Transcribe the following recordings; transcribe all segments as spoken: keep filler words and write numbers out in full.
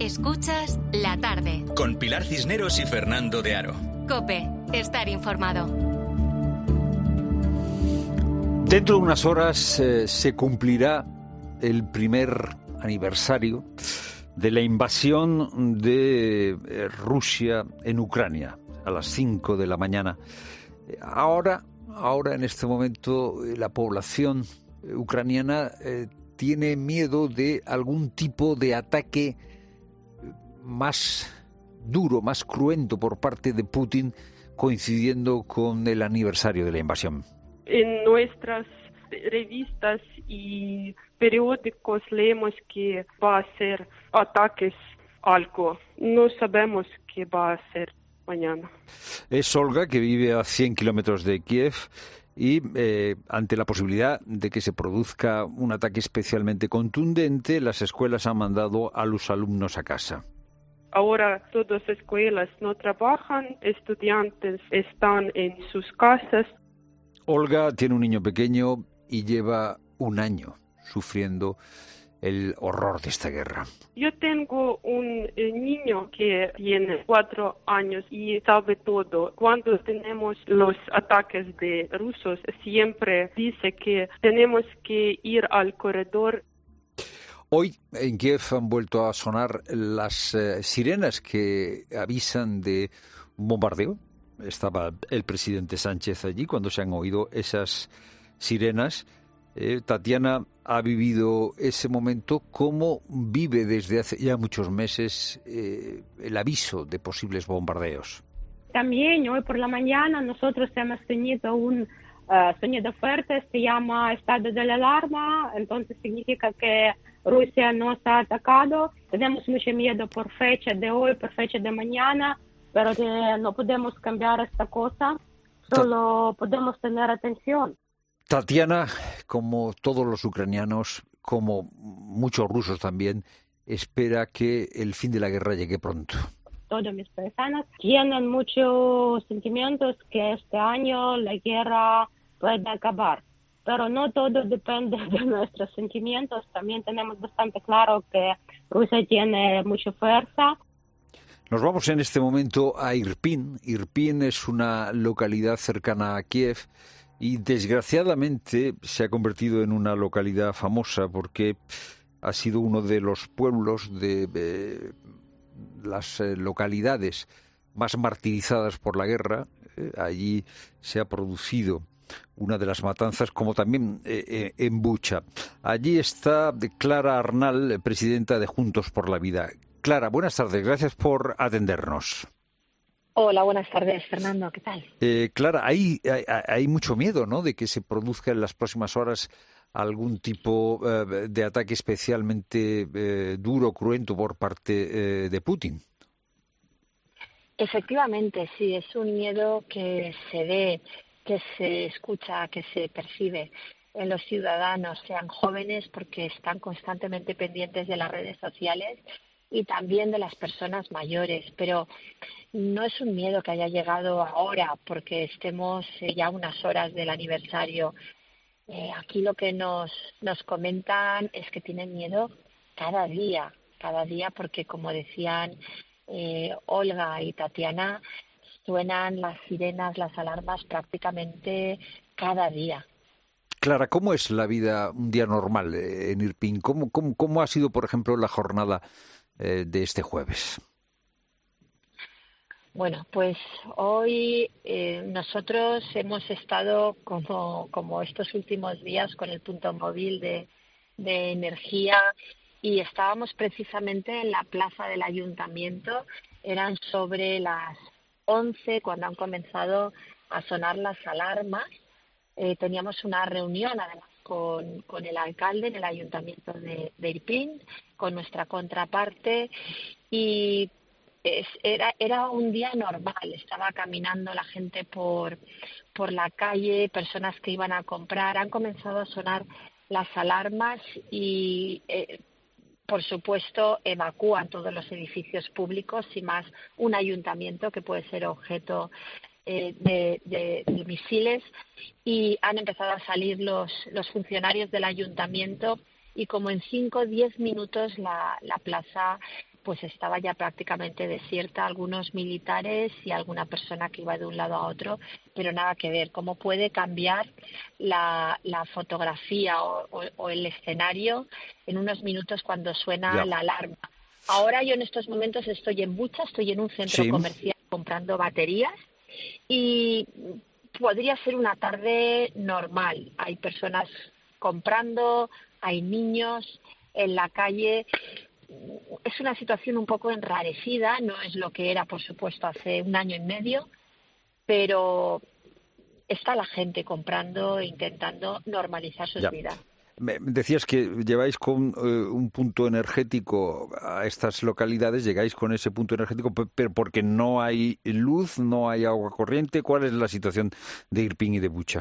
Escuchas La Tarde. Con Pilar Cisneros y Fernando de Aro. COPE. Estar informado. Dentro de unas horas eh, se cumplirá el primer aniversario de la invasión de eh, Rusia en Ucrania, a las cinco de la mañana. Ahora, ahora en este momento, eh, la población ucraniana eh, tiene miedo de algún tipo de ataque más duro, más cruento por parte de Putin, coincidiendo con el aniversario de la invasión. En nuestras revistas y periódicos leemos que va a hacer ataques algo. No sabemos qué va a hacer mañana. Es Olga, que vive a cien kilómetros de Kiev, y eh, ante la posibilidad de que se produzca un ataque especialmente contundente, las escuelas han mandado a los alumnos a casa. Ahora todas las escuelas no trabajan, estudiantes están en sus casas. Olga tiene un niño pequeño y lleva un año sufriendo el horror de esta guerra. Yo tengo un eh, niño que tiene cuatro años y sabe todo. Cuando tenemos los ataques de rusos, siempre dice que tenemos que ir al corredor. Hoy en Kiev han vuelto a sonar las eh, sirenas que avisan de un bombardeo. Estaba el presidente Sánchez allí cuando se han oído esas sirenas. Eh, Tatiana ha vivido ese momento. ¿Cómo vive desde hace ya muchos meses eh, el aviso de posibles bombardeos? También hoy por la mañana nosotros hemos tenido un uh, sonido fuerte, se llama estado de alarma, entonces significa que Rusia nos ha atacado. Tenemos mucho miedo por fecha de hoy, por fecha de mañana, pero que no podemos cambiar esta cosa, solo podemos tener atención. Tatiana, como todos los ucranianos, como muchos rusos también, espera que el fin de la guerra llegue pronto. Todos mis paisanos tienen muchos sentimientos que este año la guerra puede acabar, pero no todo depende de nuestros sentimientos. También tenemos bastante claro que Rusia tiene mucha fuerza. Nos vamos en este momento a Irpin. Irpin es una localidad cercana a Kiev y desgraciadamente se ha convertido en una localidad famosa porque ha sido uno de los pueblos de, de las eh, localidades más martirizadas por la guerra. Eh, allí se ha producido una de las matanzas, como también eh, eh, en Bucha. Allí está Clara Arnal, presidenta de Juntos por la Vida. Clara, buenas tardes, gracias por atendernos. Hola, buenas tardes, Fernando, ¿qué tal? Eh, Clara, hay, hay, hay mucho miedo, ¿no?, de que se produzca en las próximas horas algún tipo eh, de ataque especialmente eh, duro, cruento por parte eh, de Putin. Efectivamente, sí, es un miedo que se ve, que se escucha, que se percibe en los ciudadanos, sean jóvenes, porque están constantemente pendientes de las redes sociales y también de las personas mayores, pero no es un miedo que haya llegado ahora porque estemos ya unas horas del aniversario. Eh, aquí lo que nos, nos comentan es que tienen miedo cada día, cada día porque, como decían eh, Olga y Tatiana, suenan las sirenas, las alarmas prácticamente cada día. Clara, ¿cómo es la vida un día normal eh, en Irpin? ¿Cómo, cómo, cómo ha sido, por ejemplo, la jornada eh, de este jueves? Bueno, pues hoy eh, nosotros hemos estado como, como estos últimos días con el punto móvil de, de energía y estábamos precisamente en la plaza del ayuntamiento. Eran sobre las once cuando han comenzado a sonar las alarmas. Eh, teníamos una reunión además con, con el alcalde en el ayuntamiento de, de Irpin, con nuestra contraparte y Es, era, era un día normal, estaba caminando la gente por, por la calle, personas que iban a comprar, han comenzado a sonar las alarmas y, eh, por supuesto, evacúan todos los edificios públicos y más un ayuntamiento que puede ser objeto eh, de, de, de misiles y han empezado a salir los, los funcionarios del ayuntamiento y como en cinco o diez minutos la, la plaza pues estaba ya prácticamente desierta, algunos militares y alguna persona que iba de un lado a otro, pero nada que ver. ¿Cómo puede cambiar la, la fotografía o, o, o el escenario en unos minutos cuando suena ya. la alarma? Ahora yo en estos momentos estoy en Bucha, estoy en un centro sí. comercial comprando baterías y podría ser una tarde normal. Hay personas comprando, hay niños en la calle. Es una situación un poco enrarecida, no es lo que era, por supuesto, hace un año y medio, pero está la gente comprando e intentando normalizar sus ya. vidas. Me decías que lleváis con eh, un punto energético a estas localidades, llegáis con ese punto energético, pero porque no hay luz, no hay agua corriente. ¿Cuál es la situación de Irpin y de Bucha?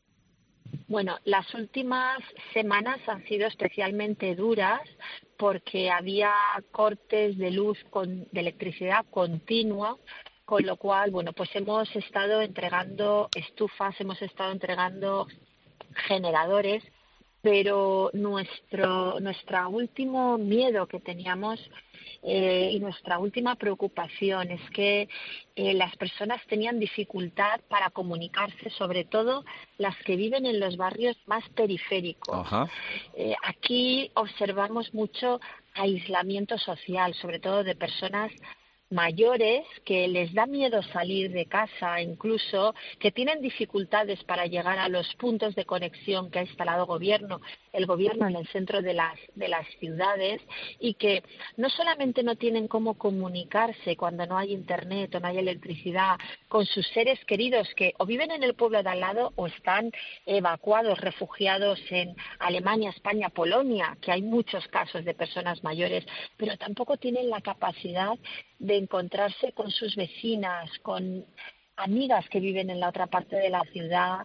Bueno, las últimas semanas han sido especialmente duras porque había cortes de luz, con, de electricidad continua, con lo cual, bueno, pues hemos estado entregando estufas, hemos estado entregando generadores, pero nuestro nuestro último miedo que teníamos eh, y nuestra última preocupación es que eh, las personas tenían dificultad para comunicarse, sobre todo las que viven en los barrios más periféricos. Ajá. Eh, aquí observamos mucho aislamiento social, sobre todo de personas mayores que les da miedo salir de casa, incluso que tienen dificultades para llegar a los puntos de conexión que ha instalado gobierno, el gobierno en el centro de las de las ciudades, y que no solamente no tienen cómo comunicarse cuando no hay internet o no hay electricidad con sus seres queridos que o viven en el pueblo de al lado o están evacuados, refugiados en Alemania, España, Polonia, que hay muchos casos de personas mayores, pero tampoco tienen la capacidad de encontrarse con sus vecinas, con amigas que viven en la otra parte de la ciudad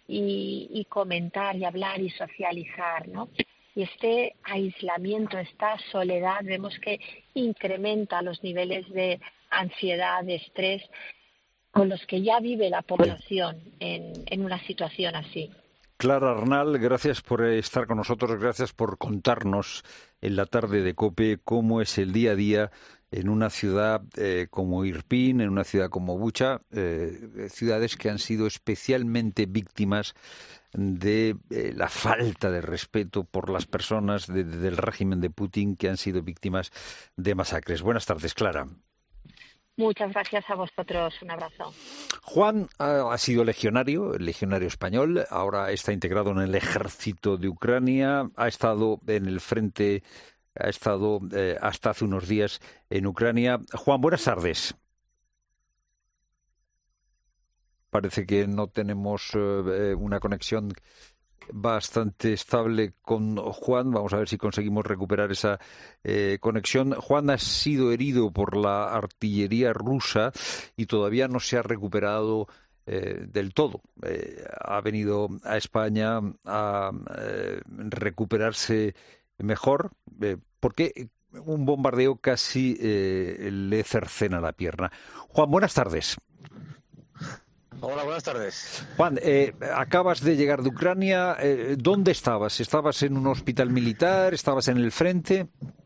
y, y comentar y hablar y socializar, ¿no? Y este aislamiento, esta soledad, vemos que incrementa los niveles de ansiedad, de estrés con los que ya vive la población en, en una situación así. Clara Arnal, gracias por estar con nosotros, gracias por contarnos en la tarde de COPE cómo es el día a día en una ciudad eh, como Irpin, en una ciudad como Bucha, eh, ciudades que han sido especialmente víctimas de eh, la falta de respeto por las personas de, de, del régimen de Putin, que han sido víctimas de masacres. Buenas tardes, Clara. Muchas gracias a vosotros. Un abrazo. Juan ha sido legionario, legionario español, ahora está integrado en el ejército de Ucrania, ha estado en el frente, ha estado eh, hasta hace unos días en Ucrania. Juan, buenas tardes. Parece que no tenemos eh, una conexión bastante estable con Juan. Vamos a ver si conseguimos recuperar esa eh, conexión. Juan ha sido herido por la artillería rusa y todavía no se ha recuperado eh, del todo. Eh, ha venido a España a eh, recuperarse mejor eh, porque un bombardeo casi eh, le cercena la pierna. Juan, buenas tardes. Hola, buenas tardes. Juan, eh, acabas de llegar de Ucrania. Eh, ¿Dónde estabas? ¿Estabas en un hospital militar? ¿Estabas en el frente?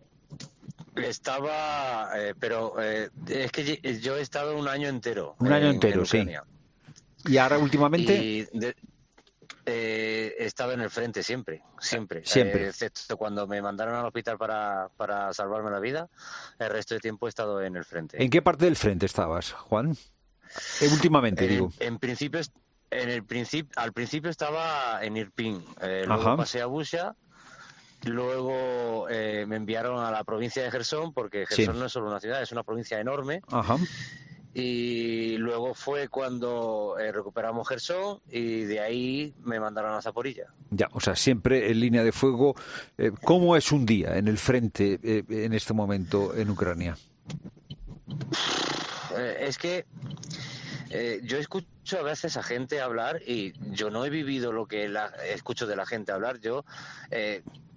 Estaba, eh, pero eh, es que yo he estado un año entero. Un año en, entero, en sí. ¿Y ahora últimamente? Y de, eh, estaba en el frente siempre, siempre. Siempre. Eh, excepto cuando me mandaron al hospital para, para salvarme la vida, el resto de tiempo he estado en el frente. ¿En qué parte del frente estabas, Juan? Eh, últimamente, en, digo. En principio, en el principio, al principio estaba en Irpin, eh, luego Ajá. pasé a Bucha, luego eh, me enviaron a la provincia de Jersón, porque Jersón sí. no es solo una ciudad, es una provincia enorme. Ajá. Y luego fue cuando eh, recuperamos Jersón y de ahí me mandaron a Zaporilla. Ya, o sea, siempre en línea de fuego. Eh, ¿Cómo es un día en el frente eh, en este momento en Ucrania? Eh, es que eh, yo escucho a veces a gente hablar y yo no he vivido lo que la, escucho de la gente hablar. Yo eh,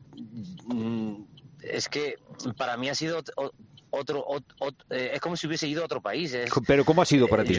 es que para mí ha sido otro, otro, otro eh, es como si hubiese ido a otro país. Es, Pero ¿cómo ha sido para eh,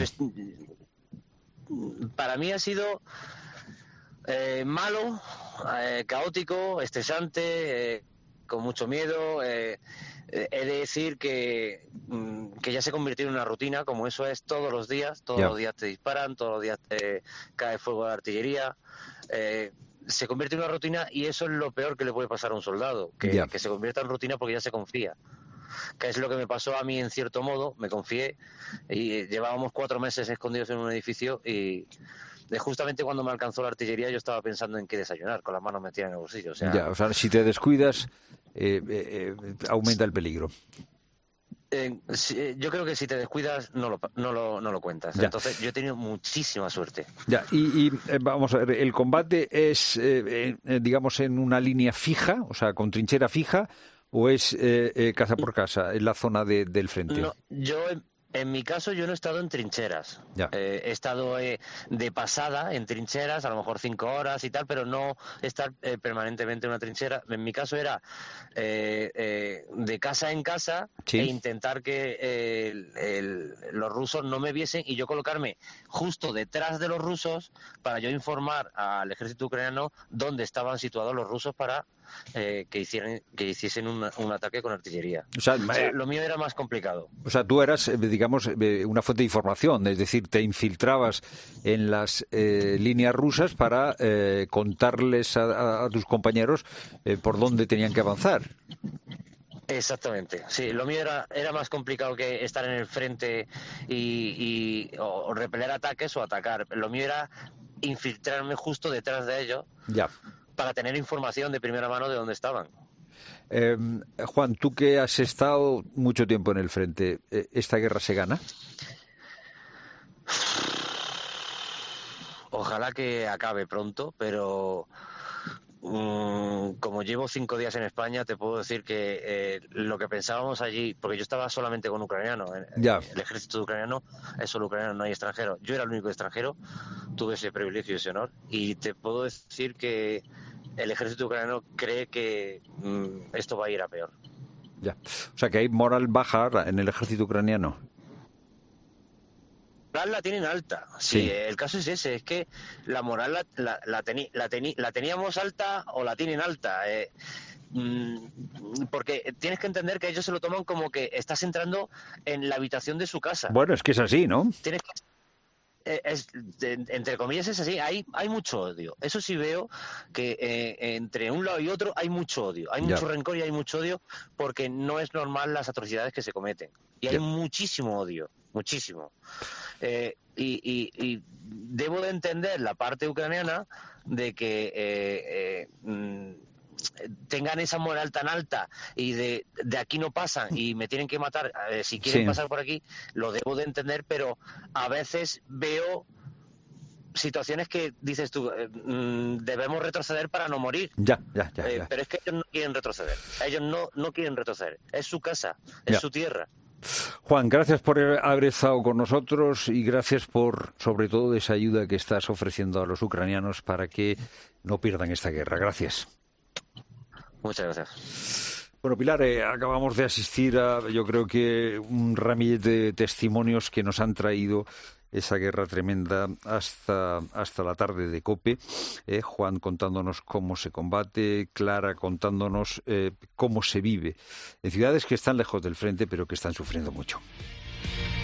ti? Yo, para mí ha sido eh, malo, eh, caótico, estresante. Eh, con mucho miedo. Eh, eh, he de decir que, que ya se convirtió en una rutina, como eso es todos los días. Todos yeah. los días te disparan, todos los días te cae fuego de artillería. Eh, se convierte en una rutina y eso es lo peor que le puede pasar a un soldado, que, yeah. que se convierta en rutina porque ya se confía. Que es lo que me pasó a mí en cierto modo, me confié y llevábamos cuatro meses escondidos en un edificio y de justamente cuando me alcanzó la artillería yo estaba pensando en qué desayunar, con las manos metidas en el bolsillo. O sea, ya, o sea, si te descuidas eh, eh, aumenta el peligro. Eh, si, yo creo que si te descuidas no lo, no lo, no lo cuentas. Ya. Entonces yo he tenido muchísima suerte. Ya, y, y eh, vamos a ver, el combate es, eh, eh, digamos, en una línea fija, o sea, con trinchera fija, ¿o es eh, eh, casa por casa, en la zona de, del frente? No, yo en, en mi caso yo no he estado en trincheras. Eh, he estado eh, de pasada en trincheras, a lo mejor cinco horas y tal, pero no estar eh, permanentemente en una trinchera. En mi caso era eh, eh, de casa en casa sí. e intentar que eh, el, el, los rusos no me viesen y yo colocarme justo detrás de los rusos para yo informar al ejército ucraniano dónde estaban situados los rusos para Eh, que hicieran que hiciesen un, un ataque con artillería. O sea, o sea, lo mío era más complicado. O sea, tú eras, digamos, una fuente de información, es decir, te infiltrabas en las eh, líneas rusas para eh, contarles a, a tus compañeros eh, por dónde tenían que avanzar. Exactamente, sí, lo mío era, era más complicado que estar en el frente y, y o, o repeler ataques o atacar. Lo mío era infiltrarme justo detrás de ellos. Ya. Para tener información de primera mano de dónde estaban. Eh, Juan, tú que has estado mucho tiempo en el frente, ¿esta guerra se gana? Ojalá que acabe pronto, pero um, como llevo cinco días en España, te puedo decir que eh, lo que pensábamos allí, porque yo estaba solamente con ucranianos, ya. el ejército ucraniano es solo ucraniano, no hay extranjero. Yo era el único extranjero, tuve ese privilegio y ese honor, y te puedo decir que el ejército ucraniano cree que mmm, esto va a ir a peor. Ya. O sea, que hay moral baja en el ejército ucraniano. La moral la tienen alta. Sí, sí, el caso es ese, es que la moral la, la, la, teni, la, teni, la teníamos alta o la tienen alta. Eh, mmm, porque tienes que entender que ellos se lo toman como que estás entrando en la habitación de su casa. Bueno, es que es así, ¿no? Tienes que... Es, de, entre comillas es así, hay hay mucho odio. Eso sí veo que eh, entre un lado y otro hay mucho odio, hay mucho ya. rencor y hay mucho odio porque no es normal las atrocidades que se cometen y hay ya. muchísimo odio, muchísimo. Eh, y, y, y debo de entender la parte ucraniana de que eh, eh, mm, tengan esa moral tan alta y de, de aquí no pasan y me tienen que matar eh, si quieren sí. pasar por aquí, lo debo de entender, pero a veces veo situaciones que dices tú, eh, debemos retroceder para no morir. Ya, ya, ya, eh, ya. Pero es que ellos no quieren retroceder, ellos no, no quieren retroceder, es su casa, es ya. su tierra. Juan, gracias por haber estado con nosotros y gracias por, sobre todo, esa ayuda que estás ofreciendo a los ucranianos para que no pierdan esta guerra. Gracias. Muchas gracias. Bueno, Pilar, eh, acabamos de asistir a, yo creo que, un ramillete de testimonios que nos han traído esa guerra tremenda hasta, hasta la tarde de COPE. Eh, Juan contándonos cómo se combate, Clara contándonos eh, cómo se vive en ciudades que están lejos del frente, pero que están sufriendo mucho.